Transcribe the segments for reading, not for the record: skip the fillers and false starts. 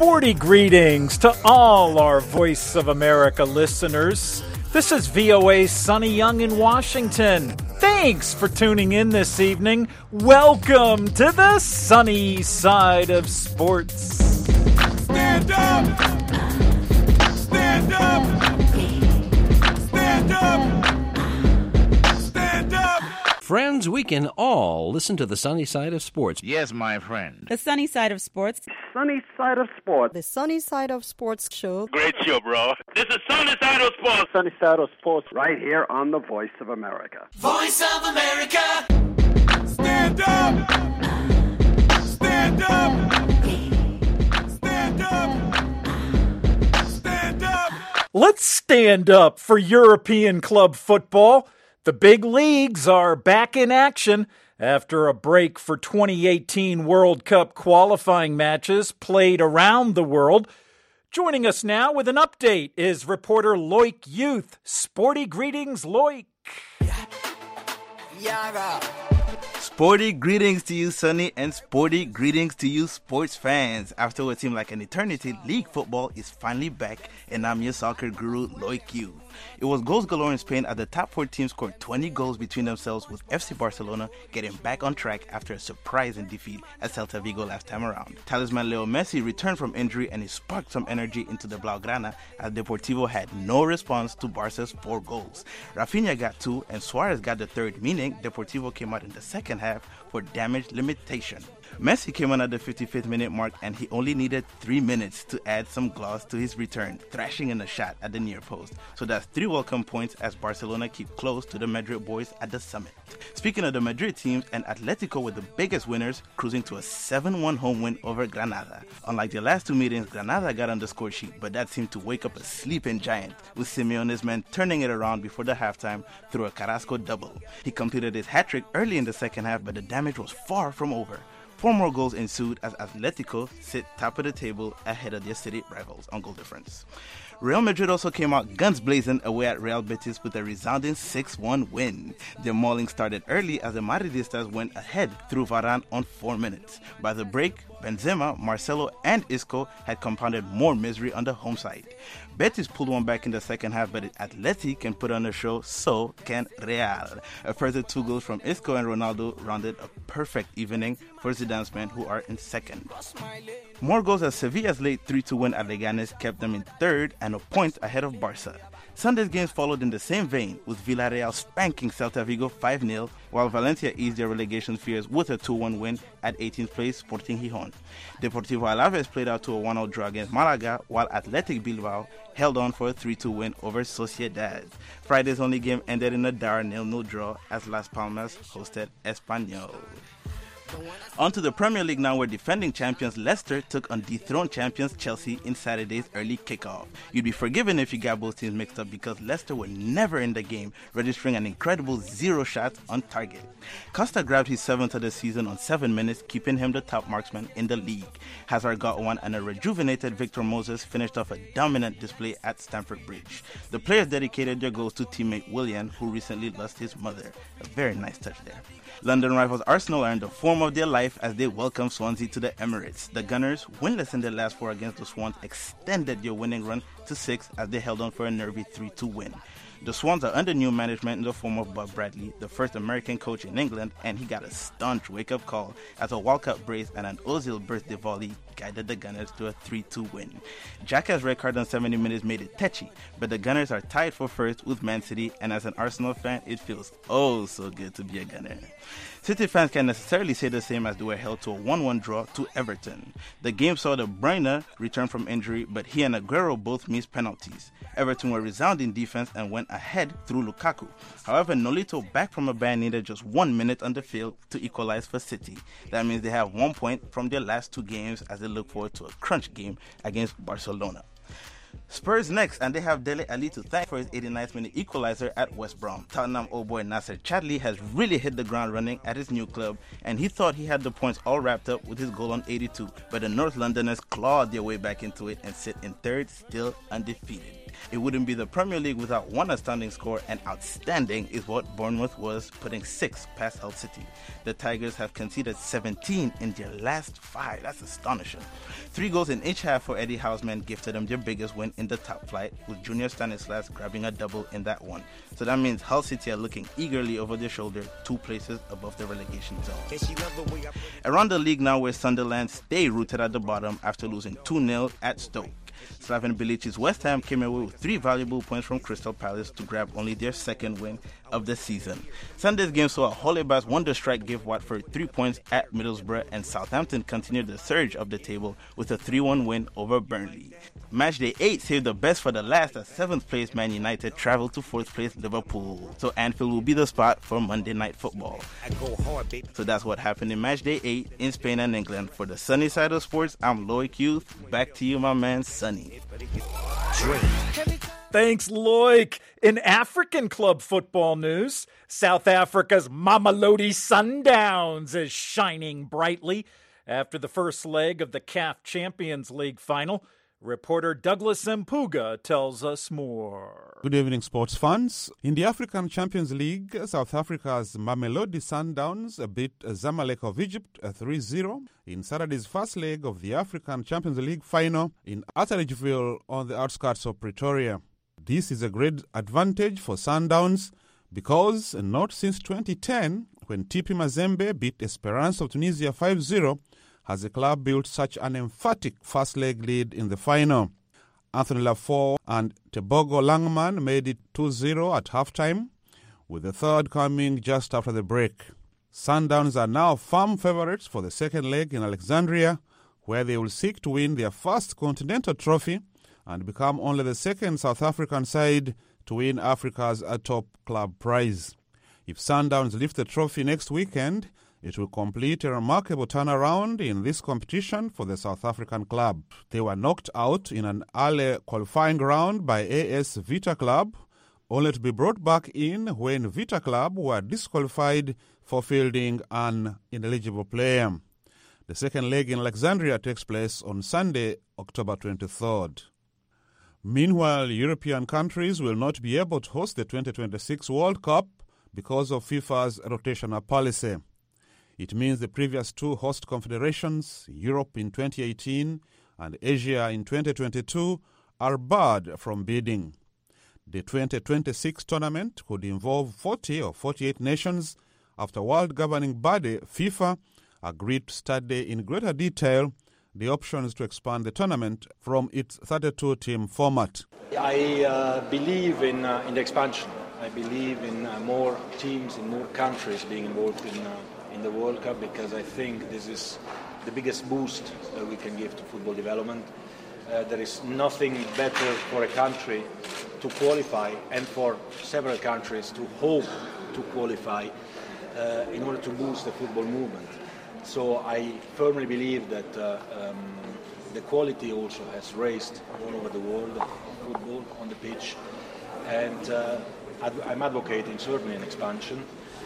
Sporty greetings to all our Voice of America listeners. This is VOA's Sonny Young in Washington. Thanks for tuning in this evening. Welcome to the sunny side of sports. Stand up! Stand up! Stand up! Stand up! Friends, we can all listen to the sunny side of sports. Yes, my friend. The sunny side of sports. Sunny side of sports. The Sunny Side of Sports show. Great show, bro. This is Sunny Side of Sports. Sunny side of sports right here on the Voice of America. Voice of America! Stand up! Stand up! Stand up! Stand up! Let's stand up for European club football. The big leagues are back in action after a break for 2018 World Cup qualifying matches played around the world. Joining us now with an update is reporter Loic Youth. Sporty greetings, Loic. Sporty greetings to you, Sonny, and sporty greetings to you, sports fans. After what seemed like an eternity, league football is finally back, and I'm your soccer guru, Loic Youth. It was goals galore in Spain as the top four teams scored 20 goals between themselves, with FC Barcelona getting back on track after a surprising defeat at Celta Vigo last time around. Talisman Leo Messi returned from injury and he sparked some energy into the Blaugrana as Deportivo had no response to Barca's 4 goals. Rafinha got 2 and Suarez got the third, meaning Deportivo came out in the second half for damage limitation. Messi came on at the 55th minute mark and he only needed 3 minutes to add some gloss to his return, thrashing in a shot at the near post. So that's 3 welcome points as Barcelona keep close to the Madrid boys at the summit. Speaking of the Madrid teams, and Atletico were the biggest winners, cruising to a 7-1 home win over Granada. Unlike the last 2 meetings, Granada got on the score sheet, but that seemed to wake up a sleeping giant, with Simeone's men turning it around before the halftime through a Carrasco double. He completed his hat-trick early in the second half, but the damage was far from over. 4 more goals ensued as Atletico sit top of the table ahead of their city rivals on goal difference. Real Madrid also came out guns blazing away at Real Betis with a resounding 6-1 win. Their mauling started early as the Madridistas went ahead through Varane on 4 minutes. By the break, Benzema, Marcelo, and Isco had compounded more misery on the home side. Betis pulled one back in the second half, but Atleti can put on a show, so can Real. A further 2 goals from Isco and Ronaldo rounded a perfect evening for Zidane's men, who are in second. More goals as Sevilla's late 3-2 win at Leganes kept them in third and a point ahead of Barca. Sunday's games followed in the same vein, with Villarreal spanking Celta Vigo 5-0, while Valencia eased their relegation fears with a 2-1 win at 18th place Sporting Gijón. Deportivo Alaves played out to a 1-0 draw against Malaga, while Athletic Bilbao held on for a 3-2 win over Sociedad. Friday's only game ended in a dire 0-0 draw as Las Palmas hosted Espanyol. On to the Premier League now, where defending champions Leicester took on dethroned champions Chelsea in Saturday's early kickoff. You'd be forgiven if you got both teams mixed up because Leicester were never in the game, registering an incredible 0 shots on target. Costa grabbed his 7th of the season on 7 minutes, keeping him the top marksman in the league. Hazard got 1 and a rejuvenated Victor Moses finished off a dominant display at Stamford Bridge. The players dedicated their goals to teammate Willian, who recently lost his mother. A very nice touch there. London rivals Arsenal are in the form of their life as they welcome Swansea to the Emirates. The Gunners, winless in their last 4 against the Swans, extended their winning run to 6 as they held on for a nervy 3-2 win. The Swans are under new management in the form of Bob Bradley, the first American coach in England, and he got a staunch wake-up call as a Walcott brace and an Ozil birthday volley guided the Gunners to a 3-2 win. Xhaka's red card on 70 minutes made it tetchy, but the Gunners are tied for first with Man City, and as an Arsenal fan, it feels oh so good to be a Gunner. City fans can't necessarily say the same as they were held to a 1-1 draw to Everton. The game saw De Bruyne return from injury, but he and Aguero both missed penalties. Everton were resounding defense and went ahead through Lukaku. However, Nolito, back from a ban, needed just 1 minute on the field to equalize for City. That means they have 1 point from their last 2 games as they look forward to a crunch game against Barcelona. Spurs next, and they have Dele Alli to thank for his 89th minute equalizer at West Brom. Tottenham old boy Nasser Chadli has really hit the ground running at his new club, and he thought he had the points all wrapped up with his goal on 82, but the North Londoners clawed their way back into it and sit in third, still undefeated. It wouldn't be the Premier League without one astounding score, and outstanding is what Bournemouth was, putting 6 past Hull City. The Tigers have conceded 17 in their last 5. That's astonishing. 3 goals in each half for Eddie Howe's men gifted them their biggest win in the top flight, with Junior Stanislas grabbing a double in that one. So that means Hull City are looking eagerly over their shoulder, 2 places above the relegation zone. Around the league now, where Sunderland stay rooted at the bottom after losing 2-0 at Stoke. Slaven Bilic's West Ham came away with 3 valuable points from Crystal Palace to grab only their 2nd win of the season. Sunday's game saw a Holebas wonder strike give Watford 3 points at Middlesbrough, and Southampton continued the surge of the table with a 3-1 win over Burnley. Matchday 8 saved the best for the last as 7th place Man United traveled to 4th place Liverpool. So Anfield will be the spot for Monday Night Football. So that's what happened in Matchday 8 in Spain and England. For the sunny side of sports, I'm Loic Youth. Back to you, my man, Sonny. Thanks, Loic. In African club football news, South Africa's Mamelodi Sundowns is shining brightly after the first leg of the CAF Champions League final. Reporter Douglas Mpuga tells us more. Good evening, sports fans. In the African Champions League, South Africa's Mamelodi Sundowns beat Zamalek of Egypt 3-0 in Saturday's first leg of the African Champions League final in Atteridgeville on the outskirts of Pretoria. This is a great advantage for Sundowns because not since 2010, when TP Mazembe beat Esperance of Tunisia 5-0, has the club built such an emphatic first-leg lead in the final. Anthony Lafont and Tebogo Langman made it 2-0 at halftime, with the third coming just after the break. Sundowns are now firm favourites for the second leg in Alexandria, where they will seek to win their first continental trophy and become only the second South African side to win Africa's top club prize. If Sundowns lift the trophy next weekend, it will complete a remarkable turnaround in this competition for the South African club. They were knocked out in an early qualifying round by AS Vita Club, only to be brought back in when Vita Club were disqualified for fielding an ineligible player. The second leg in Alexandria takes place on Sunday, October 23rd. Meanwhile, European countries will not be able to host the 2026 World Cup because of FIFA's rotational policy. It means the previous 2 host confederations, Europe in 2018 and Asia in 2022, are barred from bidding. The 2026 tournament could involve 40 or 48 nations after world governing body FIFA agreed to study in greater detail the options to expand the tournament from its 32-team format. I believe in the expansion. I believe in more teams in more countries being involved in the World Cup, because I think this is the biggest boost that we can give to football development. There is nothing better for a country to qualify and for several countries to hope to qualify in order to boost the football movement. So I firmly believe that the quality also has raised all over the world of football on the pitch, and I'm advocating certainly an expansion.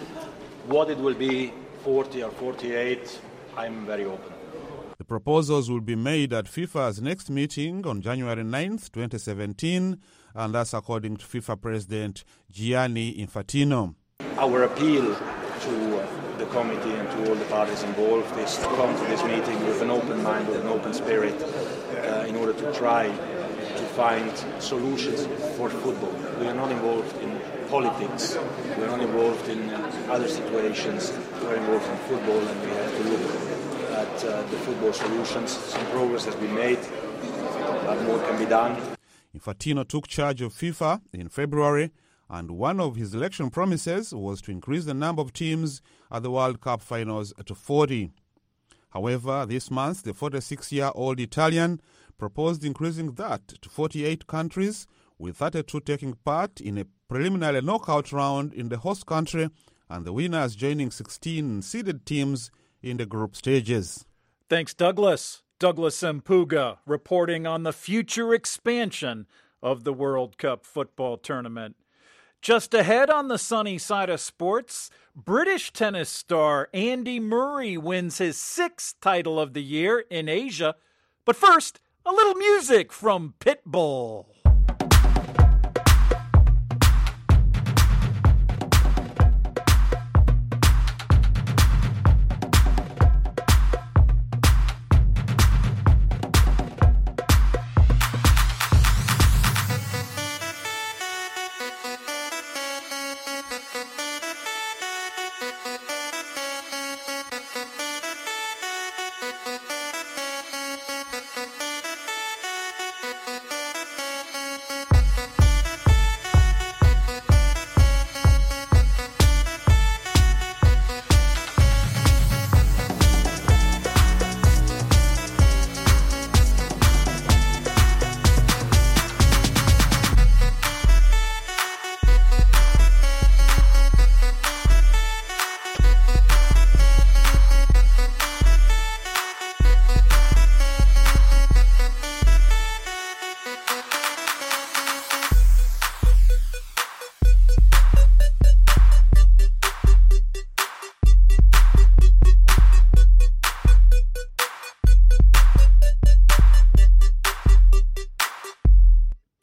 What it will be, 40 or 48, I'm very open. The proposals will be made at FIFA's next meeting on January 9th, 2017, and that's according to FIFA President Gianni Infantino. Our appeal to the committee and to all the parties involved is to come to this meeting with an open mind, with an open spirit, in order to try to find solutions for football. We are not involved in politics, we are not involved in other situations, we are involved in football, and we have to look at the football solutions. Some progress has been made, but more can be done. Infantino took charge of FIFA in February, and one of his election promises was to increase the number of teams at the World Cup finals to 40. However, this month, the 46-year-old Italian proposed increasing that to 48 countries, with 32 taking part in a preliminary knockout round in the host country, and the winners joining 16 seeded teams in the group stages. Thanks, Douglas. Douglas Mpuga reporting on the future expansion of the World Cup football tournament. Just ahead on the sunny side of sports, British tennis star Andy Murray wins his 6th title of the year in Asia. But first, a little music from Pitbull.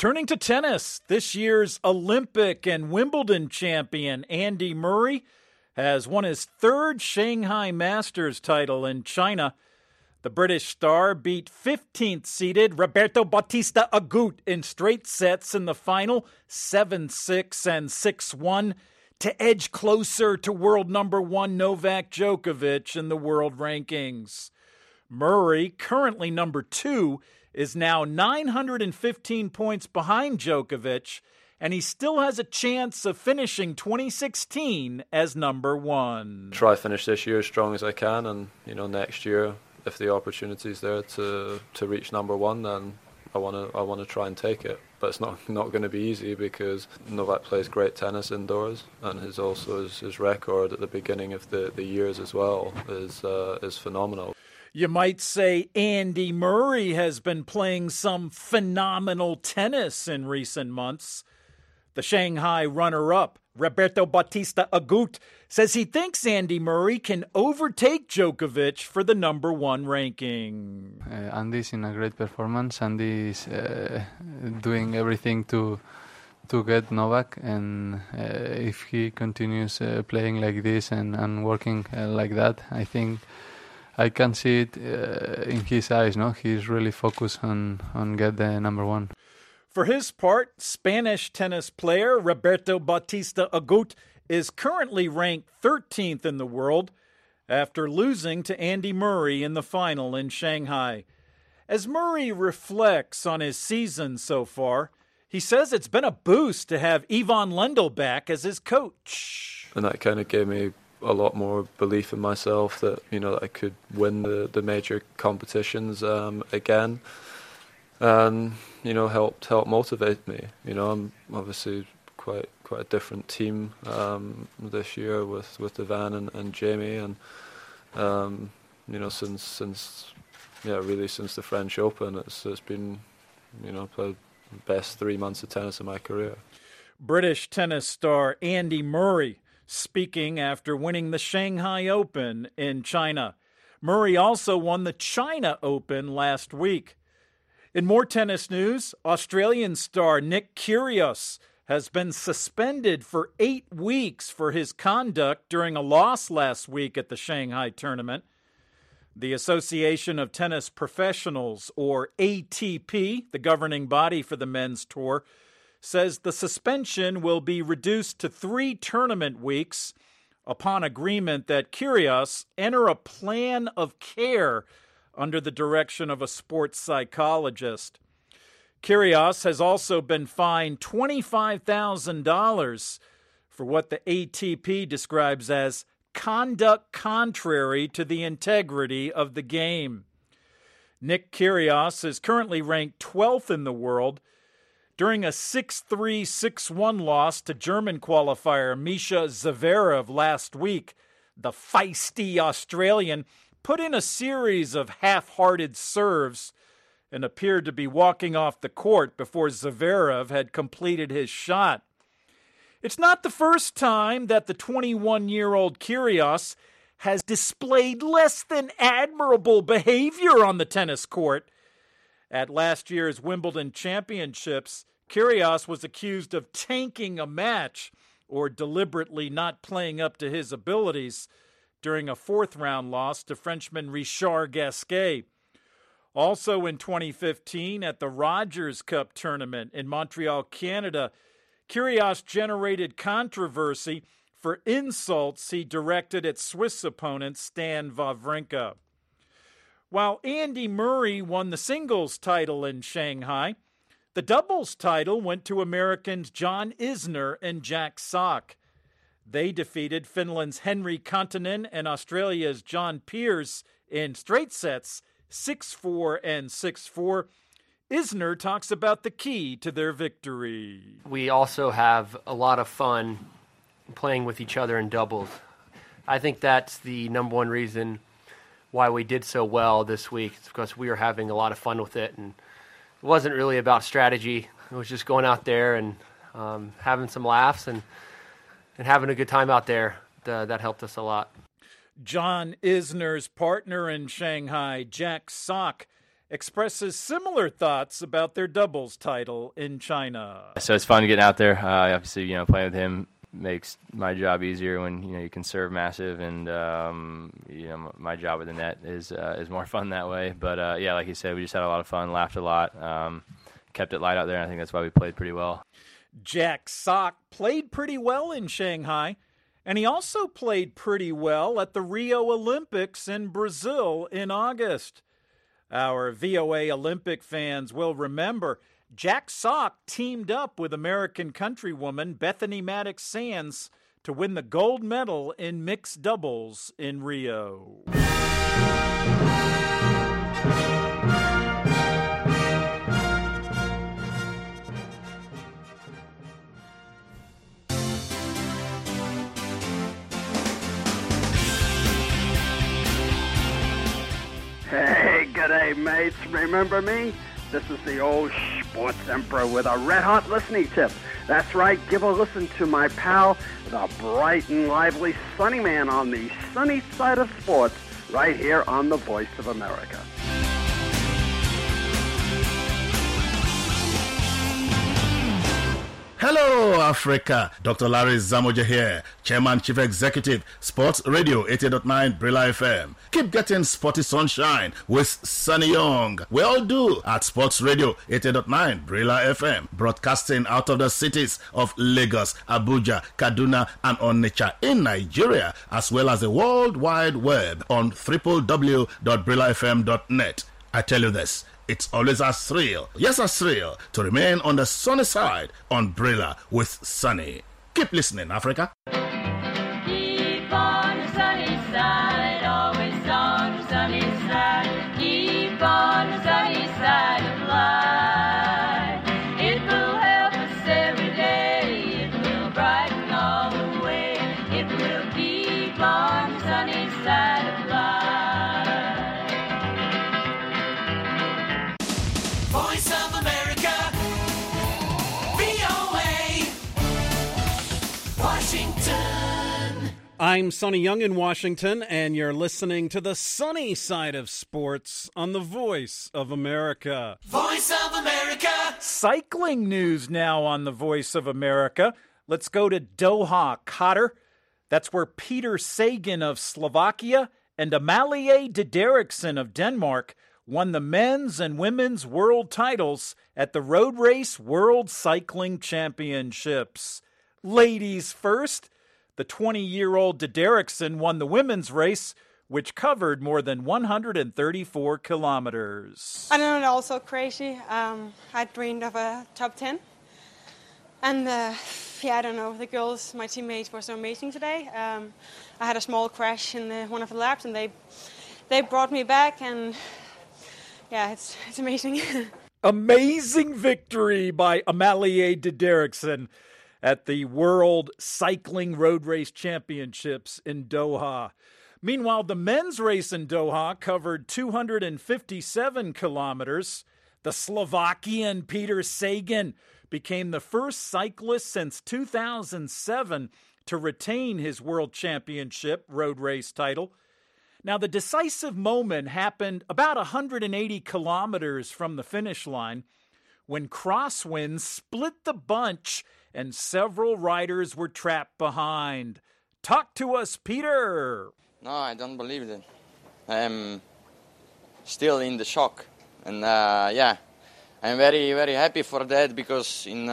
Turning to tennis, this year's Olympic and Wimbledon champion Andy Murray has won his third Shanghai Masters title in China. The British star beat 15th-seeded Roberto Bautista Agut in straight sets in the final, 7-6 and 6-1, to edge closer to world number one Novak Djokovic in the world rankings. Murray, currently number 2, is now 915 points behind Djokovic, and he still has a chance of finishing 2016 as number 1. Try finish this year as strong as I can, and next year, if the opportunity is there to reach number 1, then I want to try and take it. But it's not going to be easy because Novak plays great tennis indoors, and his record at the beginning of the years as well is phenomenal. You might say Andy Murray has been playing some phenomenal tennis in recent months. The Shanghai runner-up, Roberto Bautista Agut, says he thinks Andy Murray can overtake Djokovic for the number 1 ranking. Andy's in a great performance. Andy's doing everything to get Novak, and if he continues playing like this and working like that, I think I can see it in his eyes. No, he's really focused on get the number 1. For his part, Spanish tennis player Roberto Bautista Agut is currently ranked 13th in the world after losing to Andy Murray in the final in Shanghai. As Murray reflects on his season so far, he says it's been a boost to have Ivan Lendl back as his coach. And that kind of gave me a lot more belief in myself that that I could win the major competitions again. And helped motivate me. I'm obviously quite a different team this year with Ivan and Jamie, and since the French Open, it's been the best 3 months of tennis in my career. British tennis star Andy Murray speaking after winning the Shanghai Open in China. Murray also won the China Open last week. In more tennis news, Australian star Nick Kyrgios has been suspended for 8 weeks for his conduct during a loss last week at the Shanghai tournament. The Association of Tennis Professionals, or ATP, the governing body for the men's tour, says the suspension will be reduced to 3 tournament weeks upon agreement that Kyrgios enter a plan of care under the direction of a sports psychologist. Kyrgios has also been fined $25,000 for what the ATP describes as conduct contrary to the integrity of the game. Nick Kyrgios is currently ranked 12th in the world. During a 6-3, 6-1 loss to German qualifier Misha Zverev last week, the feisty Australian put in a series of half-hearted serves and appeared to be walking off the court before Zverev had completed his shot. It's not the first time that the 21-year-old Kyrgios has displayed less than admirable behavior on the tennis court. At last year's Wimbledon Championships, Kyrgios was accused of tanking a match or deliberately not playing up to his abilities during a 4th-round loss to Frenchman Richard Gasquet. Also in 2015, at the Rogers Cup tournament in Montreal, Canada, Kyrgios generated controversy for insults he directed at Swiss opponent Stan Wawrinka. While Andy Murray won the singles title in Shanghai, the doubles title went to Americans John Isner and Jack Sock. They defeated Finland's Henri Kantanen and Australia's John Peers in straight sets, 6-4 and 6-4. Isner talks about the key to their victory. We also have a lot of fun playing with each other in doubles. I think that's the number one reason why we did so well this week. It's because we were having a lot of fun with it, and it wasn't really about strategy. It was just going out there and having some laughs and having a good time out there. That helped us a lot. John Isner's partner in Shanghai, Jack Sock, expresses similar thoughts about their doubles title in China. So it's fun getting out there. Obviously, playing with him makes my job easier when you can serve massive, and my job with the net is more fun that way. But like you said, we just had a lot of fun, laughed a lot, kept it light out there, and I think that's why we played pretty well. Jack Sock played pretty well in Shanghai, and he also played pretty well at the Rio Olympics in Brazil in August. Our VOA Olympic fans will remember Jack Sock teamed up with American countrywoman Bethany Maddox-Sands to win the gold medal in mixed doubles in Rio. Hey, g'day, mates. Remember me? This is the old sports emperor with a red-hot listening tip. That's right, give a listen to my pal, the bright and lively Sunny Man on the sunny side of sports, right here on the Voice of America. Hello, Africa. Dr. Larry Zamoja here, Chairman, Chief Executive, Sports Radio 88.9 Brilla FM. Keep getting sporty sunshine with Sunny Young. We all do at Sports Radio 88.9 Brilla FM, broadcasting out of the cities of Lagos, Abuja, Kaduna, and Onitsha in Nigeria, as well as the World Wide Web on www.brillafm.net. I tell you this, it's always a thrill, yes, a thrill, to remain on the sunny side on Brilla with Sunny. Keep listening, Africa. Keep on the sunny side, always on the sunny side. Keep on the sunny side of life. It will help us every day. It will brighten all the way. It will keep on the sunny side of life. Voice of America, VOA, Washington. I'm Sonny Young in Washington, and you're listening to the sunny side of sports on the Voice of America. Voice of America. Cycling news now on the Voice of America. Let's go to Doha, Qatar. That's where Peter Sagan of Slovakia and Amalie Dideriksen of Denmark won the men's and women's world titles at the Road Race World Cycling Championships. Ladies first, the 20-year-old Dideriksen won the women's race, which covered more than 134 kilometers. I don't know, also crazy. I dreamed of a top 10. And I don't know, the girls, my teammates, were so amazing today. I had a small crash in one of the laps, and they brought me back, and yeah, it's amazing. Amazing victory by Amalie Dideriksen at the World Cycling Road Race Championships in Doha. Meanwhile, the men's race in Doha covered 257 kilometers. The Slovakian Peter Sagan became the first cyclist since 2007 to retain his World Championship road race title. Now, the decisive moment happened about 180 kilometers from the finish line when crosswinds split the bunch and several riders were trapped behind. Talk to us, Peter. No, I don't believe it. I am still in the shock. And I'm very, very happy for that, because in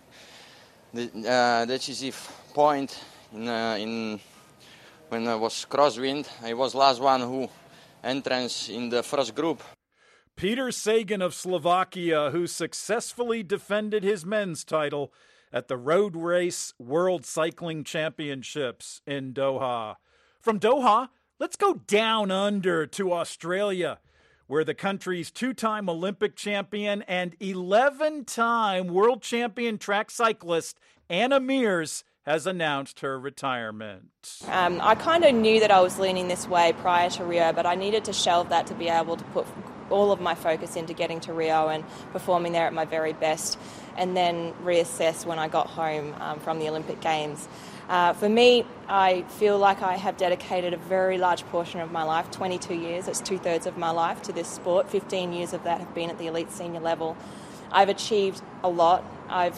the decisive point when I was crosswind, I was last one who entrance in the first group. Peter Sagan of Slovakia, who successfully defended his men's title at the Road Race World Cycling Championships in Doha. From Doha, let's go down under to Australia, where the country's two-time Olympic champion and 11-time world champion track cyclist Anna Meares has announced her retirement. I kind of knew that I was leaning this way prior to Rio, but I needed to shelve that to be able to put all of my focus into getting to Rio and performing there at my very best, and then reassess when I got home from the Olympic Games. For me, I feel like I have dedicated a very large portion of my life, 22 years, that's 2/3 of my life, to this sport. 15 years of that have been at the elite senior level. I've achieved a lot. I've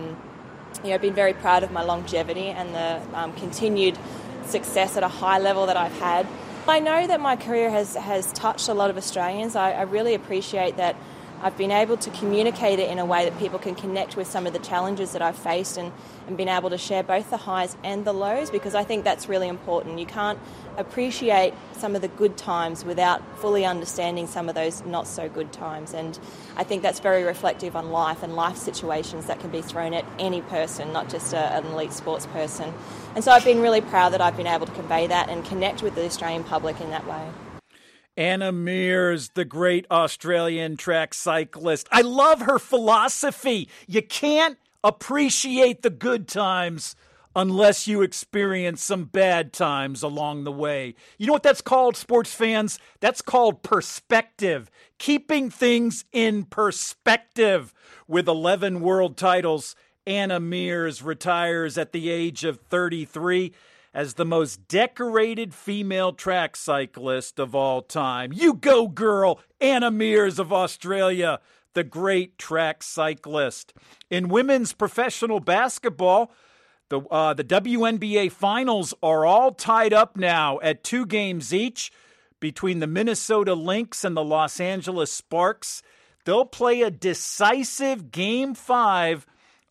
been very proud of my longevity and the continued success at a high level that I've had. I know that my career has touched a lot of Australians. I really appreciate that I've been able to communicate it in a way that people can connect with some of the challenges that I've faced and been able to share both the highs and the lows, because I think that's really important. You can't appreciate some of the good times without fully understanding some of those not so good times. And I think that's very reflective on life and life situations that can be thrown at any person, not just an elite sports person. And so I've been really proud that I've been able to convey that and connect with the Australian public in that way. Anna Meares, the great Australian track cyclist. I love her philosophy. You can't appreciate the good times unless you experience some bad times along the way. You know what that's called, sports fans? That's called perspective. Keeping things in perspective. With 11 world titles, Anna Meares retires at the age of 33. As the most decorated female track cyclist of all time. You go, girl! Anna Meares of Australia, the great track cyclist. In women's professional basketball, the WNBA finals are all tied up now at 2 games each between the Minnesota Lynx and the Los Angeles Sparks. They'll play a decisive Game 5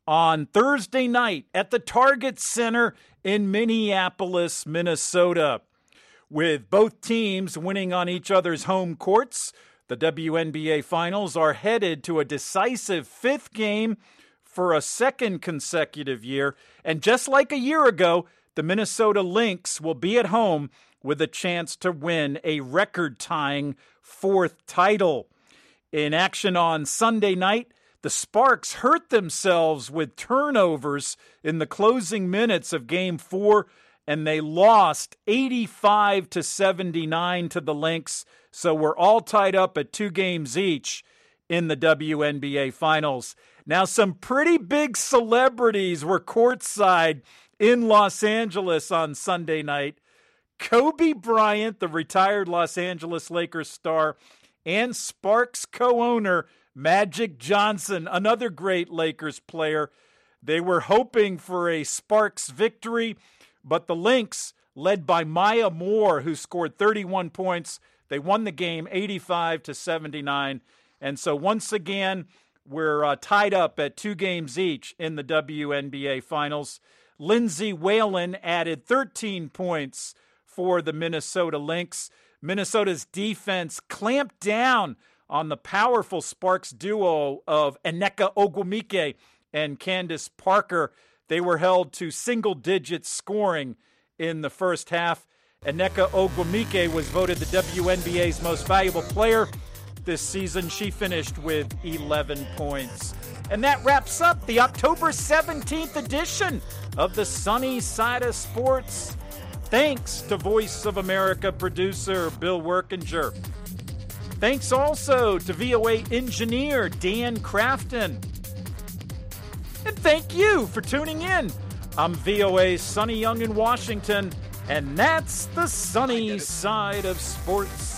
on Thursday night at the Target Center in Minneapolis, Minnesota. With both teams winning on each other's home courts, the WNBA Finals are headed to a decisive 5th game for a second consecutive year. And just like a year ago, the Minnesota Lynx will be at home with a chance to win a record-tying 4th title. In action on Sunday night, the Sparks hurt themselves with turnovers in the closing minutes of Game 4, and they lost 85-79 to the Lynx. So we're all tied up at 2 games each in the WNBA Finals. Now, some pretty big celebrities were courtside in Los Angeles on Sunday night. Kobe Bryant, the retired Los Angeles Lakers star, and Sparks co-owner Magic Johnson, another great Lakers player. They were hoping for a Sparks victory, but the Lynx, led by Maya Moore, who scored 31 points, they won the game 85-79. And so once again, we're tied up at 2 games each in the WNBA Finals. Lindsay Whalen added 13 points for the Minnesota Lynx. Minnesota's defense clamped down on the powerful Sparks duo of Nneka Ogwumike and Candace Parker. They were held to single-digit scoring in the first half. Nneka Ogwumike was voted the WNBA's most valuable player this season. She finished with 11 points. And that wraps up the October 17th edition of the Sunny Side of Sports. Thanks to Voice of America producer Bill Workinger. Thanks also to VOA engineer Dan Crafton. And thank you for tuning in. I'm VOA's Sonny Young in Washington, and that's the Sunny Side of Sports.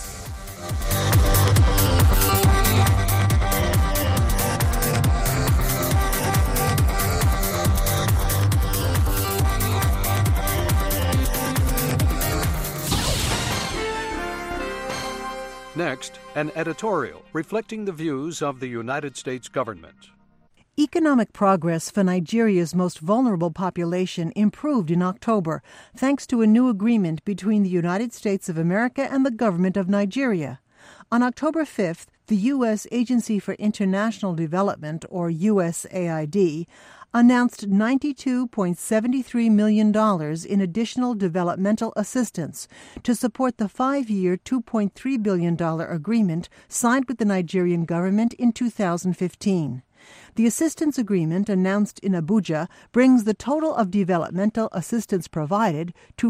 Next, an editorial reflecting the views of the United States government. Economic progress for Nigeria's most vulnerable population improved in October, thanks to a new agreement between the United States of America and the government of Nigeria. On October 5th, the U.S. Agency for International Development, or USAID, announced $92.73 million in additional developmental assistance to support the 5-year, $2.3 billion agreement signed with the Nigerian government in 2015. The assistance agreement, announced in Abuja, brings the total of developmental assistance provided to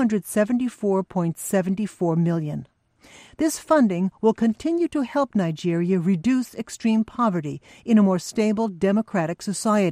$474.74 million. This funding will continue to help Nigeria reduce extreme poverty in a more stable democratic society.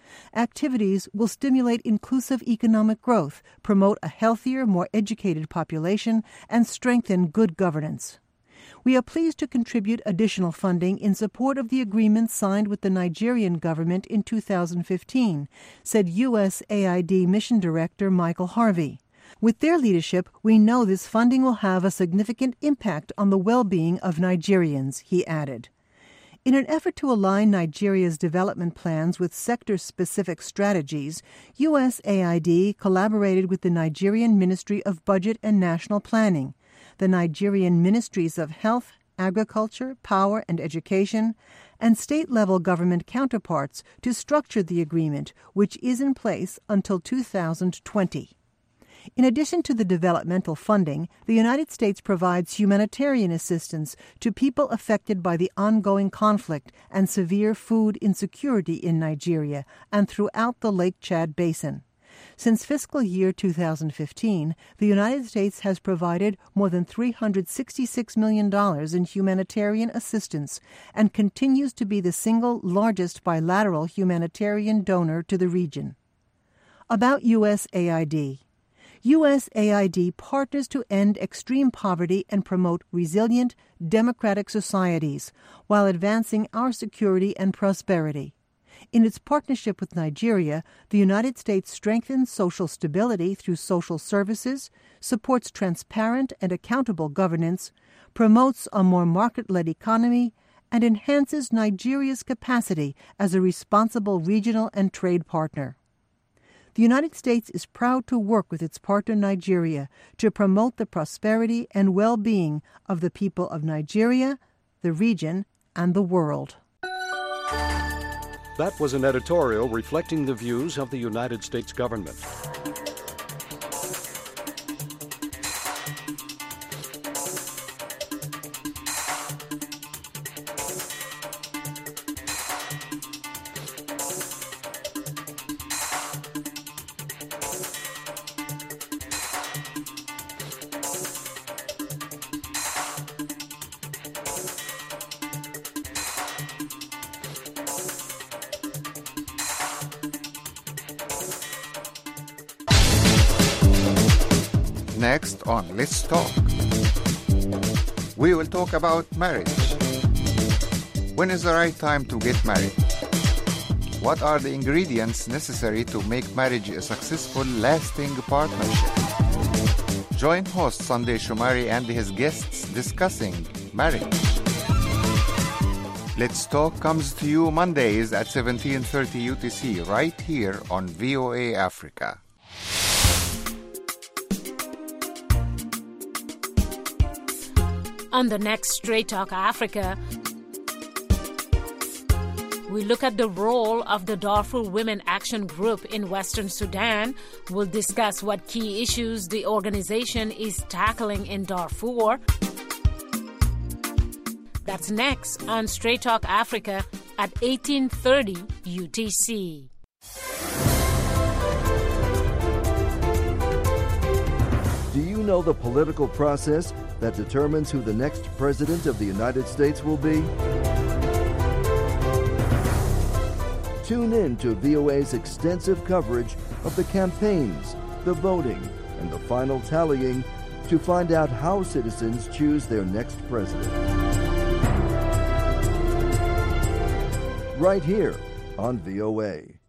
Activities will stimulate inclusive economic growth, promote a healthier, more educated population, and strengthen good governance. We are pleased to contribute additional funding in support of the agreement signed with the Nigerian government in 2015, said USAID Mission Director Michael Harvey. With their leadership, we know this funding will have a significant impact on the well-being of Nigerians, he added. In an effort to align Nigeria's development plans with sector-specific strategies, USAID collaborated with the Nigerian Ministry of Budget and National Planning, the Nigerian Ministries of Health, Agriculture, Power and Education, and state-level government counterparts to structure the agreement, which is in place until 2020. In addition to the developmental funding, the United States provides humanitarian assistance to people affected by the ongoing conflict and severe food insecurity in Nigeria and throughout the Lake Chad Basin. Since fiscal year 2015, the United States has provided more than $366 million in humanitarian assistance and continues to be the single largest bilateral humanitarian donor to the region. About USAID. USAID partners to end extreme poverty and promote resilient, democratic societies while advancing our security and prosperity. In its partnership with Nigeria, the United States strengthens social stability through social services, supports transparent and accountable governance, promotes a more market-led economy, and enhances Nigeria's capacity as a responsible regional and trade partner. The United States is proud to work with its partner Nigeria to promote the prosperity and well-being of the people of Nigeria, the region, and the world. That was an editorial reflecting the views of the United States government. Next on Let's Talk, we will talk about marriage. When is the right time to get married? What are the ingredients necessary to make marriage a successful, lasting partnership? Join host Sunday Shomari and his guests discussing marriage. Let's Talk comes to you Mondays at 17:30 UTC right here on VOA Africa. On the next Straight Talk Africa, we look at the role of the Darfur Women Action Group in Western Sudan. We'll discuss what key issues the organization is tackling in Darfur. That's next on Straight Talk Africa at 18:30 UTC. Do you know the political process that determines who the next president of the United States will be? Tune in to VOA's extensive coverage of the campaigns, the voting, and the final tallying to find out how citizens choose their next president. Right here on VOA.